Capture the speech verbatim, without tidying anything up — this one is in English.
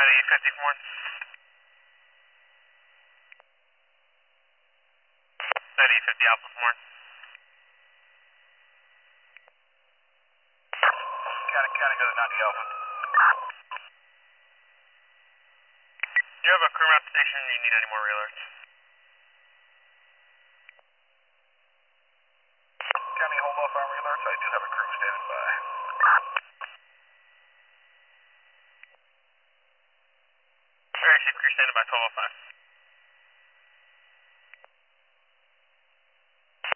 eight fifty for one. eight fifty Alpha for one. County, county, go to ninety Alpha. Do you have a crew map station? Do you need any more re-alerts? County, hold off on re-alerts. I do have a crew standing by. Airship crew standing by twelve oh five.